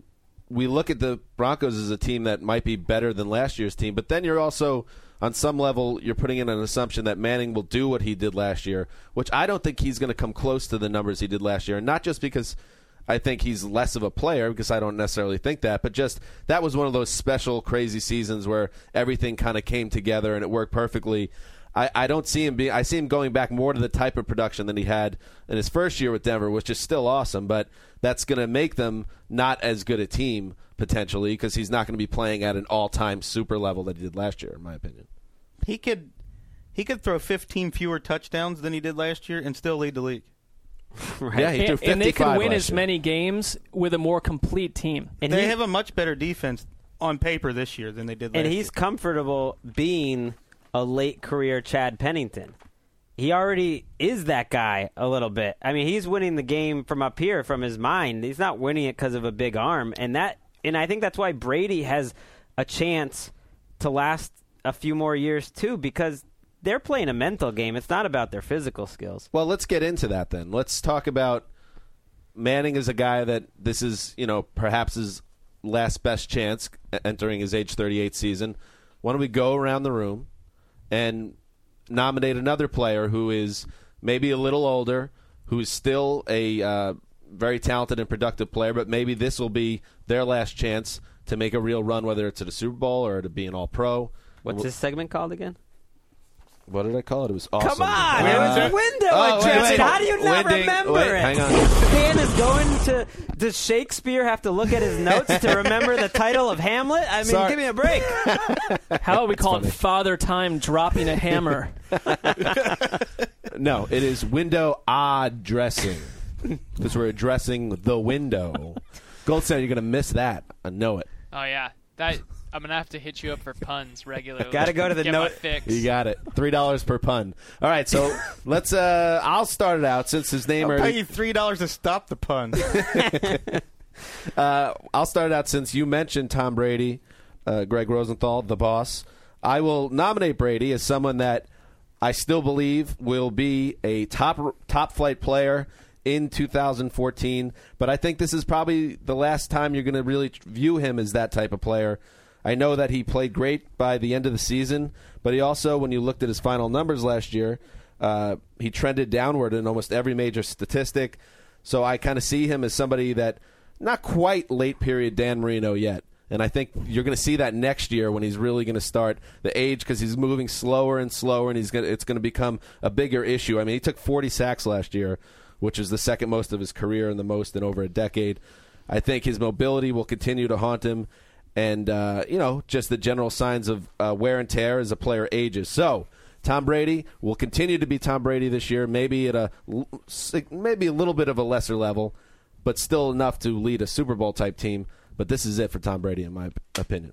Speaker 2: we look at the Broncos as a team that might be better than last year's team, but then you're also, on some level, you're putting in an assumption that Manning will do what he did last year, which I don't think he's going to come close to the numbers he did last year. And not just because I think he's less of a player, because I don't necessarily think that, but just that was one of those special, crazy seasons where everything kind of came together and it worked perfectly. I, I don't see him being. I see him going back more to the type of production than he had in his first year with Denver, which is still awesome. But that's going to make them not as good a team potentially because he's not going to be playing at an all-time super level that he did last year, in my opinion.
Speaker 3: He could, he could throw fifteen fewer touchdowns than he did last year and still lead the league.
Speaker 2: Right. Yeah, he threw
Speaker 4: and, and they can win as
Speaker 2: year.
Speaker 4: many games with a more complete team.
Speaker 3: And they he, have a much better defense on paper this year than they did last year.
Speaker 6: And he's
Speaker 3: year.
Speaker 6: comfortable being a late career Chad Pennington. He already is that guy a little bit. I mean, he's winning the game from up here, from his mind. He's not winning it because of a big arm, and that, and I think that's why Brady has a chance to last a few more years too, because they're playing a mental game. It's not about their physical skills.
Speaker 2: Well, let's get into that then. Let's talk about Manning is a guy that this is, you know, perhaps his last best chance entering his age thirty-eight season. Why don't we go around the room and nominate another player who is maybe a little older, who's still a uh, very talented and productive player, but maybe this will be their last chance to make a real run, whether it's at a Super Bowl or to be an All-Pro.
Speaker 6: What's this segment called again?
Speaker 2: What did I call it? It was awesome.
Speaker 6: Come on!
Speaker 2: Uh,
Speaker 6: it was a window
Speaker 2: oh,
Speaker 6: addressing.
Speaker 2: wait, wait.
Speaker 6: How do you not
Speaker 2: Winding,
Speaker 6: remember
Speaker 2: wait,
Speaker 6: it?
Speaker 2: hang on.
Speaker 6: Dan is going to... Does Shakespeare have to look at his notes to remember the title of Hamlet? I mean,
Speaker 2: Sorry.
Speaker 6: give me a break.
Speaker 4: How about we call
Speaker 2: funny.
Speaker 4: it Father Time dropping a hammer?
Speaker 2: No, it is window addressing because we're addressing the window. Gold Standard, you're going to miss that. I know it.
Speaker 7: Oh yeah, that I'm gonna have to hit you up for puns regularly.
Speaker 6: Gotta go to the
Speaker 7: Get
Speaker 6: note-
Speaker 7: my fix.
Speaker 2: You got it. Three dollars per pun. All right, so let's. Uh, I'll start it out since his name.
Speaker 3: I'll
Speaker 2: already,
Speaker 3: pay you three dollars to stop the pun.
Speaker 2: uh, I'll start it out since you mentioned Tom Brady, uh, Greg Rosenthal, the boss. I will nominate Brady as someone that I still believe will be a top top flight player in two thousand fourteen, but I think this is probably the last time you're going to really view him as that type of player. I know that he played great by the end of the season, but he also, when you looked at his final numbers last year, uh, he trended downward in almost every major statistic. So I kind of see him as somebody that not quite late period Dan Marino yet. And I think you're going to see that next year when he's really going to start the age because he's moving slower and slower, and he's going it's going to become a bigger issue. I mean, he took forty sacks last year, which is the second most of his career and the most in over a decade. I think his mobility will continue to haunt him. And, uh, you know, just the general signs of uh, wear and tear as a player ages. So, Tom Brady will continue to be Tom Brady this year, maybe at a maybe a little bit of a lesser level, but still enough to lead a Super Bowl-type team. But this is it for Tom Brady, in my opinion.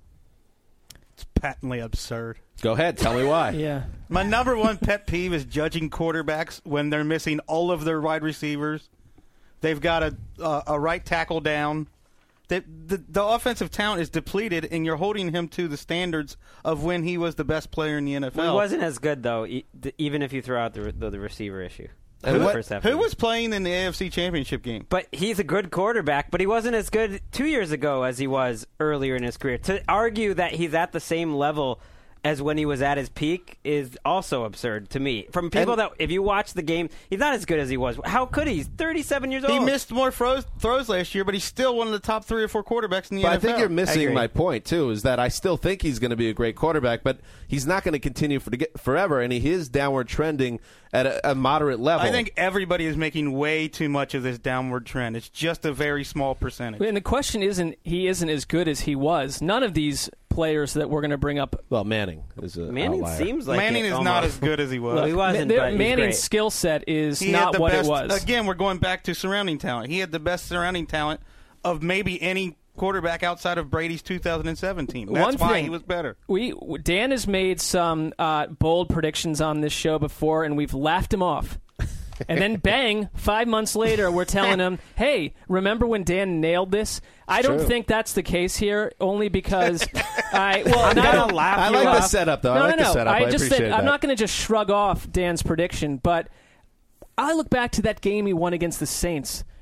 Speaker 3: It's patently absurd.
Speaker 2: Go ahead. Tell me why.
Speaker 4: Yeah.
Speaker 3: My number one pet peeve is judging quarterbacks when they're missing all of their wide receivers. They've got a, uh, a right tackle down. The, the, the offensive talent is depleted, and you're holding him to the standards of when he was the best player in the N F L.
Speaker 6: Well, he wasn't as good, though, e- th- even if you throw out the, the, the receiver issue.
Speaker 2: And
Speaker 6: The
Speaker 2: what-
Speaker 6: first half
Speaker 3: Who
Speaker 6: of the
Speaker 3: was playing in the A F C Championship game?
Speaker 6: But he's a good quarterback, but he wasn't as good two years ago as he was earlier in his career. To argue that he's at the same level as when he was at his peak is also absurd to me. From people
Speaker 2: And-
Speaker 6: that, if you watch the game, he's not as good as he was. How could he? He's thirty-seven years old.
Speaker 3: He missed more throws, throws last year, but he's still one of the top three or four quarterbacks in the
Speaker 2: But
Speaker 3: N
Speaker 2: I
Speaker 3: F L.
Speaker 2: think you're missing
Speaker 6: agree.
Speaker 2: my point, too, is that I still think he's going to be a great quarterback, but he's not going to continue for forever, and he is downward trending at a, a moderate level.
Speaker 3: I think everybody is making way too much of this downward trend. It's just a very small percentage.
Speaker 4: And the question isn't he isn't as good as he was. None of these players that we're going to bring up.
Speaker 2: Well, Manning is a
Speaker 6: Manning
Speaker 2: outlier.
Speaker 6: seems like
Speaker 3: Manning
Speaker 6: it
Speaker 3: is
Speaker 6: almost.
Speaker 3: not as good as he was.
Speaker 6: Well, he wasn't,
Speaker 4: Ma-
Speaker 6: but he's
Speaker 4: Manning's
Speaker 6: great.
Speaker 4: skill set is
Speaker 3: He had
Speaker 4: not
Speaker 3: the
Speaker 4: what
Speaker 3: best,
Speaker 4: it was.
Speaker 3: Again, we're going back to surrounding talent. He had the best surrounding talent of maybe any quarterback outside of Brady's two thousand seven team. That's
Speaker 4: One
Speaker 3: why
Speaker 4: thing-
Speaker 3: he was better.
Speaker 4: We Dan has made some uh, bold predictions on this show before, and we've laughed him off. And then, bang! Five months later, we're telling him, "Hey, remember when Dan nailed this?" I don't
Speaker 2: true.
Speaker 4: think that's the case here, only because I well,
Speaker 6: I'm
Speaker 4: not
Speaker 6: gonna laugh
Speaker 2: I
Speaker 6: you
Speaker 2: like the
Speaker 6: off.
Speaker 2: setup, though.
Speaker 4: No,
Speaker 2: I like
Speaker 4: no, no.
Speaker 2: the setup. I,
Speaker 4: just
Speaker 2: appreciate
Speaker 4: said
Speaker 2: that.
Speaker 4: I'm not going to just shrug off Dan's prediction, but I look back to that game he won against the Saints.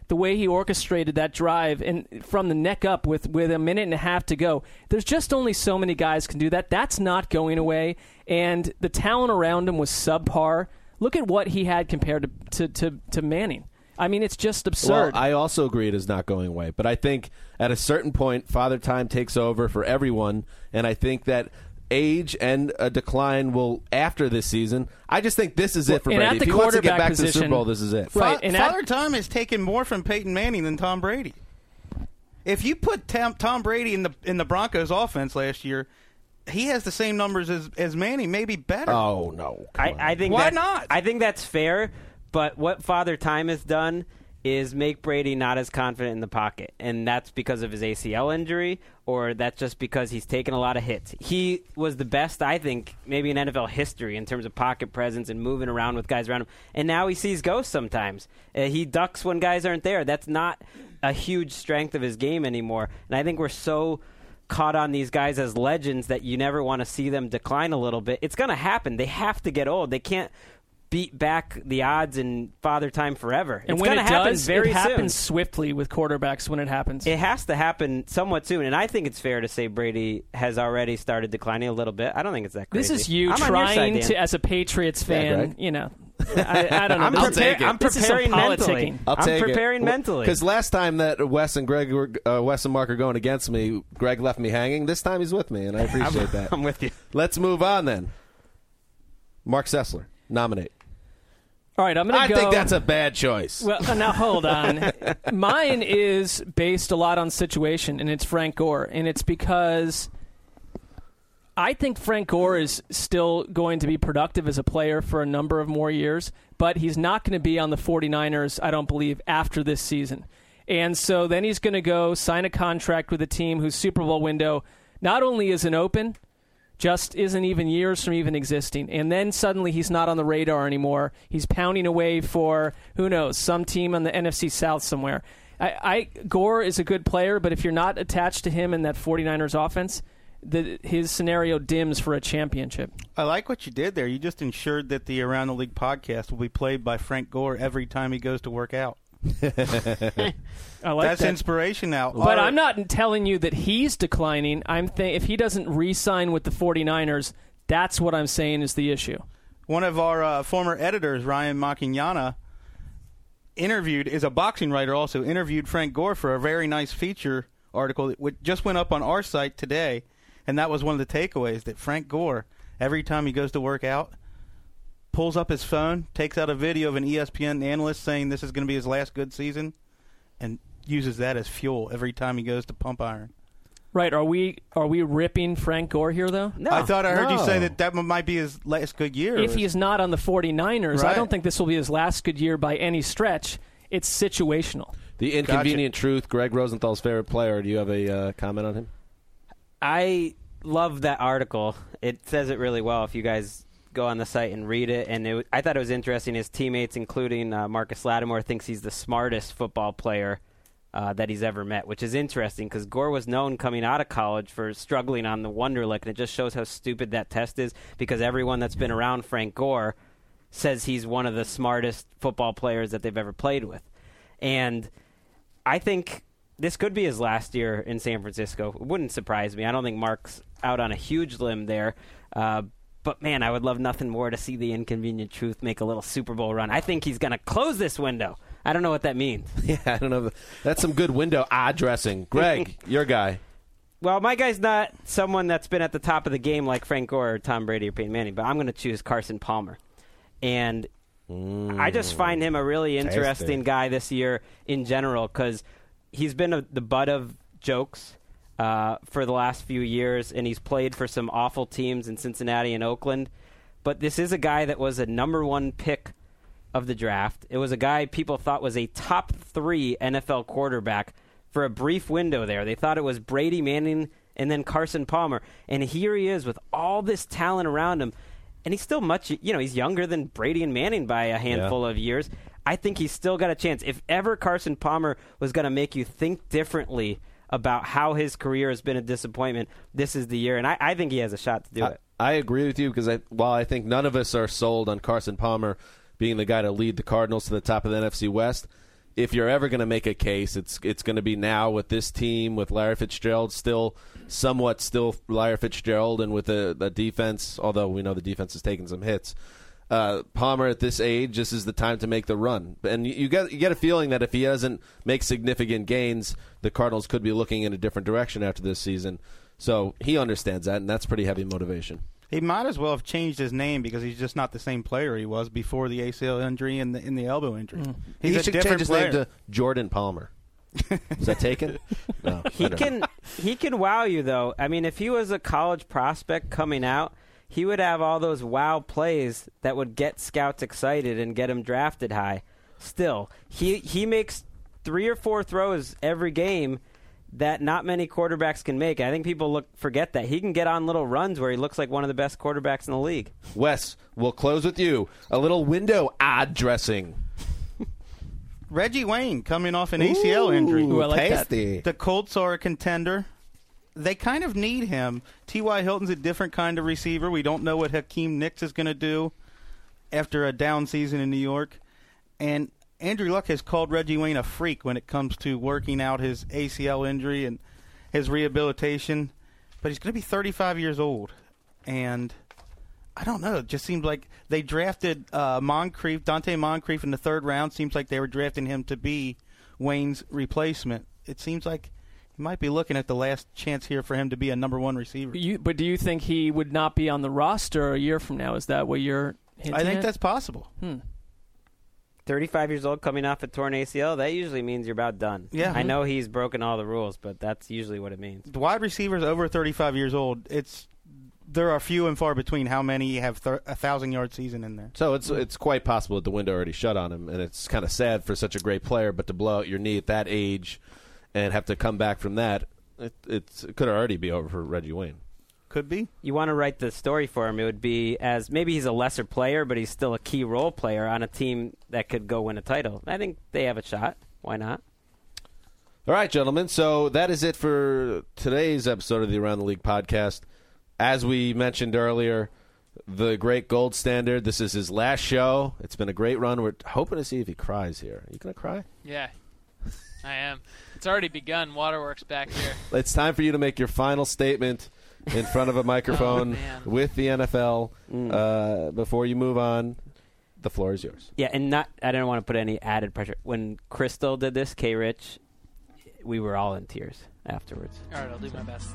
Speaker 4: the way he orchestrated that drive and from the neck up with, with a minute and a half to go. There's just only so many guys can do that. That's not going away. And the talent around him was subpar. Look at what he had compared to, to, to, to Manning. I mean, it's just absurd.
Speaker 2: Well, I also agree it is not going away. But I think at a certain point, Father Time takes over for everyone. And I think that age and a decline will after this season. I just think this is it for
Speaker 4: and
Speaker 2: Brady.
Speaker 4: at the
Speaker 2: If he wants to get back
Speaker 4: quarterback
Speaker 2: to the Super Bowl, this is it.
Speaker 4: Right,
Speaker 3: Fa-
Speaker 4: and
Speaker 3: Father
Speaker 4: at-
Speaker 3: Time has taken more from Peyton Manning than Tom Brady. If you put Tom, Tom Brady in the in the Broncos offense last year, he has the same numbers as, as Manning, maybe better.
Speaker 2: Oh, no.
Speaker 6: I, I think
Speaker 3: Why
Speaker 6: that,
Speaker 3: not?
Speaker 6: I think that's fair, but what Father Time has done is make Brady not as confident in the pocket, and that's because of his A C L injury, or that's just because he's taken a lot of hits. He was the best, I think, maybe in N F L history in terms of pocket presence and moving around with guys around him, and now he sees ghosts sometimes. Uh, he ducks when guys aren't there. That's not a huge strength of his game anymore, and I think we're so caught on these guys as legends that you never want to see them decline a little bit. It's going to happen. They have to get old. They can't beat back the odds in Father Time forever.
Speaker 4: And
Speaker 6: it's
Speaker 4: when
Speaker 6: going to
Speaker 4: it
Speaker 6: happen
Speaker 4: does,
Speaker 6: very
Speaker 4: it happens
Speaker 6: soon.
Speaker 4: swiftly with quarterbacks when it happens.
Speaker 6: It has to happen somewhat soon, and I think it's fair to say Brady has already started declining a little bit. I don't think it's that crazy.
Speaker 4: This is you
Speaker 6: I'm on your
Speaker 4: trying
Speaker 6: side, Dan.
Speaker 4: to, as a Patriots
Speaker 2: Yeah,
Speaker 4: fan,
Speaker 2: Greg.
Speaker 4: you know, I, I don't know.
Speaker 6: I'm,
Speaker 4: This is-
Speaker 6: prepare-
Speaker 2: take it.
Speaker 6: I'm
Speaker 4: This is some
Speaker 6: preparing mentally.
Speaker 4: politicking.
Speaker 2: I'll
Speaker 6: I'm
Speaker 2: take
Speaker 6: preparing mentally.
Speaker 2: Because last time that Wes and Greg were, uh, Wes and Mark are going against me, Greg left me hanging. This time he's with me, and I appreciate
Speaker 6: I'm,
Speaker 2: that.
Speaker 6: I'm with you.
Speaker 2: Let's move on then. Mark Sessler, nominate.
Speaker 4: All right, I'm going
Speaker 2: I
Speaker 4: to go.
Speaker 2: think that's a bad choice.
Speaker 4: Well, uh, now hold on. Mine is based a lot on situation, and it's Frank Gore. And it's because I think Frank Gore is still going to be productive as a player for a number of more years, but he's not going to be on the 49ers, I don't believe, after this season. And so then he's going to go sign a contract with a team whose Super Bowl window not only isn't open, just isn't even years from even existing. And then suddenly he's not on the radar anymore. He's pounding away for, who knows, some team on the N F C South somewhere. I, I Gore is a good player, but if you're not attached to him in that 49ers offense, the, his scenario dims for a championship.
Speaker 3: I like what you did there. You just ensured that the Around the League podcast will be played by Frank Gore every time he goes to work out.
Speaker 4: I like
Speaker 3: That's
Speaker 4: that.
Speaker 3: inspiration now.
Speaker 4: But
Speaker 3: Our-
Speaker 4: I'm not telling you that he's declining. I'm th- if he doesn't re-sign with the 49ers, that's what I'm saying is the issue.
Speaker 3: One of our uh, former editors, Ryan Macchignana, interviewed, is a boxing writer also, interviewed Frank Gore for a very nice feature article that w- just went up on our site today, and that was one of the takeaways, that Frank Gore, every time he goes to work out, pulls up his phone, takes out a video of an E S P N analyst saying this is going to be his last good season, and uses that as fuel every time he goes to pump iron.
Speaker 4: Right? Are we are we ripping Frank Gore here though?
Speaker 6: No.
Speaker 3: I thought I heard you
Speaker 2: no.
Speaker 3: say that that might be his last good year.
Speaker 4: If he's not on the 49ers, I
Speaker 3: Right.
Speaker 4: don't think this will be his last good year by any stretch. It's situational.
Speaker 2: The inconvenient truth, Greg Rosenthal's favorite player. Do you have a uh, comment on him?
Speaker 6: I love that article. It says it really well if you guys go on the site and read it. And it, w- I thought it was interesting. His teammates, including uh, Marcus Lattimore, thinks he's the smartest football player uh, that he's ever met, which is interesting because Gore was known coming out of college for struggling on the Wonderlic, and it just shows how stupid that test is because everyone that's been around Frank Gore says he's one of the smartest football players that they've ever played with. And I think this could be his last year in San Francisco. It wouldn't surprise me. I don't think Mark's out on a huge limb there. Uh, but, man, I would love nothing more to see the inconvenient truth make a little Super Bowl run. I think he's going to close this window. I don't know what that means.
Speaker 2: Yeah, I don't know. That's some good window addressing. Greg, your guy.
Speaker 6: Well, my guy's not someone that's been at the top of the game like Frank Gore or Tom Brady or Peyton Manning, but I'm going to choose Carson Palmer. And mm, I just find him a really interesting
Speaker 2: tasty.
Speaker 6: guy this year in general because he's been a, the butt of jokes uh, for the last few years, and he's played for some awful teams in Cincinnati and Oakland. But this is a guy that was a number one pick of the draft. It was a guy people thought was a top three N F L quarterback for a brief window there. They thought it was Brady, Manning, and then Carson Palmer. And here he is with all this talent around him. And he's still much, you know, he's younger than Brady and Manning by a handful
Speaker 2: Yeah.
Speaker 6: of years. I think he's still got a chance. If ever Carson Palmer was going to make you think differently about how his career has been a disappointment, this is the year. And I, I think he has a shot to do
Speaker 2: I,
Speaker 6: it.
Speaker 2: I agree with you because I, while I think none of us are sold on Carson Palmer being the guy to lead the Cardinals to the top of the N F C West, if you're ever going to make a case, it's it's going to be now with this team, with Larry Fitzgerald still somewhat still Larry Fitzgerald, and with the, the defense, although we know the defense has taken some hits. Uh, Palmer at this age, this is the time to make the run. And you, you get you get a feeling that if he doesn't make significant gains, the Cardinals could be looking in a different direction after this season. So he understands that, and that's pretty heavy motivation.
Speaker 3: He might as well have changed his name because he's just not the same player he was before the A C L injury and the, in the elbow injury. Mm. He's
Speaker 2: he
Speaker 3: a
Speaker 2: should
Speaker 3: different
Speaker 2: change his
Speaker 3: player.
Speaker 2: name to Jordan Palmer. Is that taken? No,
Speaker 6: he can he can wow you, though. I mean, if he was a college prospect coming out, he would have all those wow plays that would get scouts excited and get him drafted high. Still, he he makes three or four throws every game that not many quarterbacks can make. I think people look forget that. He can get on little runs where he looks like one of the best quarterbacks in the league.
Speaker 2: Wes, we'll close with you. A little window ad dressing.
Speaker 3: Reggie Wayne coming off an A C L injury.
Speaker 2: Ooh, I like tasty.
Speaker 3: That. The Colts are a contender. They kind of need him. T Y. Hilton's a different kind of receiver. We don't know what Hakeem Nicks is going to do after a down season in New York. And Andrew Luck has called Reggie Wayne a freak when it comes to working out his A C L injury and his rehabilitation. But he's going to be thirty-five years old. And I don't know. It just seems like they drafted uh, Moncrief, Dante Moncrief in the third round. Seems like they were drafting him to be Wayne's replacement. It seems like you might be looking at the last chance here for him to be a number one receiver.
Speaker 4: You, but do you think he would not be on the roster a year from now? Is that what you're hinting
Speaker 3: I think
Speaker 4: at?
Speaker 3: that's possible.
Speaker 4: Hmm.
Speaker 6: thirty-five years old coming off a torn A C L, that usually means you're about done.
Speaker 3: Yeah.
Speaker 6: I know he's broken all the rules, but that's usually what it means.
Speaker 3: The wide receivers over thirty-five years old, it's there are few and far between how many have thir- a thousand-yard season in there.
Speaker 2: So it's it's quite possible that the window already shut on him, and it's kind of sad for such a great player, but to blow out your knee at that age and have to come back from that, it, it's, it could already be over for Reggie Wayne.
Speaker 3: Could be.
Speaker 6: You want to write the story for him, it would be as maybe he's a lesser player, but he's still a key role player on a team that could go win a title. I think they have a shot. Why not?
Speaker 2: All right, gentlemen. So that is it for today's episode of the Around the League podcast. As we mentioned earlier, the great Gold Standard, this is his last show. It's been a great run. We're hoping to see if he cries here. Are you going to cry?
Speaker 7: Yeah, I am. It's already begun. Waterworks back here.
Speaker 2: It's time for you to make your final statement in front of a microphone
Speaker 7: oh,
Speaker 2: with the N F L.
Speaker 6: Mm.
Speaker 2: Uh, before you move on, the floor is yours.
Speaker 6: Yeah, and not I don't want to put any added pressure. When Crystal did this, K-Rich, we were all in tears afterwards.
Speaker 7: All right, I'll do my best.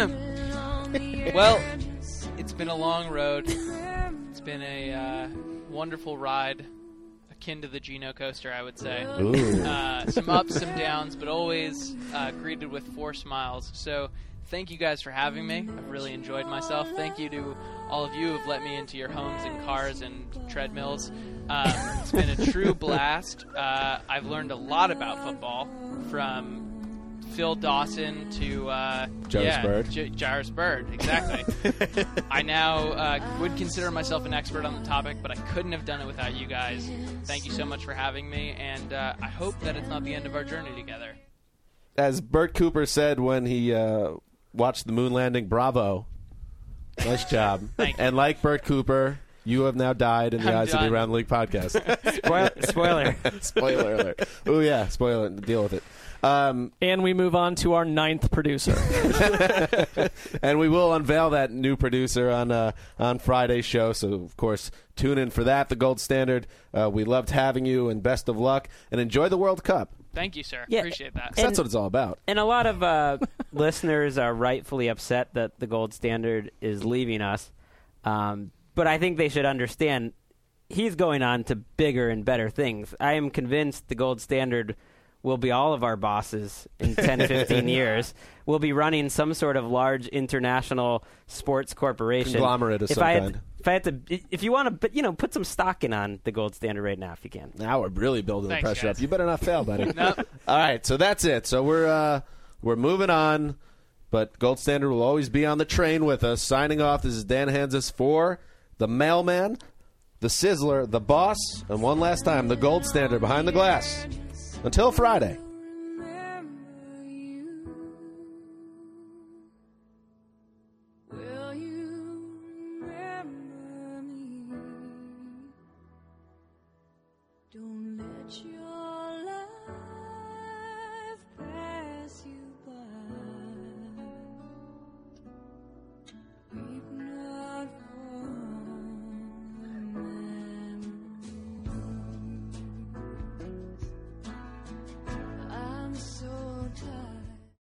Speaker 7: Well, it's been a long road. It's been a uh, wonderful ride, akin to the Geno coaster, I would say. Uh, some ups, some downs, but always uh, greeted with four smiles. So thank you guys for having me. I've really enjoyed myself. Thank you to all of you who have let me into your homes and cars and treadmills. Um, it's been a true blast. Uh, I've learned a lot about football, from Phil Dawson to uh,
Speaker 2: Jairus
Speaker 7: yeah,
Speaker 2: Byrd.
Speaker 7: J- Jairus Byrd, exactly. I now uh, would consider myself an expert on the topic, but I couldn't have done it without you guys. Thank you so much for having me, and uh, I hope that it's not the end of our journey together.
Speaker 2: As Bert Cooper said when he uh, watched the moon landing, bravo. Nice job.
Speaker 7: Thank you.
Speaker 2: And like Bert Cooper, you have now died in the
Speaker 7: I'm
Speaker 2: eyes
Speaker 7: done.
Speaker 2: of the Around the League podcast.
Speaker 6: Spoiler. Spoiler.
Speaker 2: Spoiler alert. Oh, yeah, spoiler it. Deal with it. Um,
Speaker 4: And we move on to our ninth producer.
Speaker 2: and we will unveil that new producer on uh, on Friday's show. So, of course, tune in for that, the Gold Standard. Uh, we loved having you, and best of luck. And enjoy the World Cup.
Speaker 7: Thank you, sir.
Speaker 6: Yeah.
Speaker 7: Appreciate that.
Speaker 2: 'Cause that's what it's all about.
Speaker 6: And a lot of uh, listeners are rightfully upset that the Gold Standard is leaving us. Um, but I think they should understand he's going on to bigger and better things. I am convinced the Gold Standard will be all of our bosses in ten, fifteen years. We'll be running some sort of large international sports corporation.
Speaker 2: Conglomerate of
Speaker 6: if
Speaker 2: some
Speaker 6: I had
Speaker 2: kind.
Speaker 6: To, if I had to, if you want to, but you know, put some stock in on the Gold Standard right now, if you can.
Speaker 2: Now we're really building
Speaker 7: Thanks,
Speaker 2: the pressure
Speaker 7: guys.
Speaker 2: up. You better not fail, buddy.
Speaker 7: Nope.
Speaker 2: All right, so that's it. So we're uh, we're moving on, but Gold Standard will always be on the train with us. Signing off, this is Dan Hansis for the Mailman, the Sizzler, the Boss, and one last time, the Gold Standard behind the glass. Until Friday.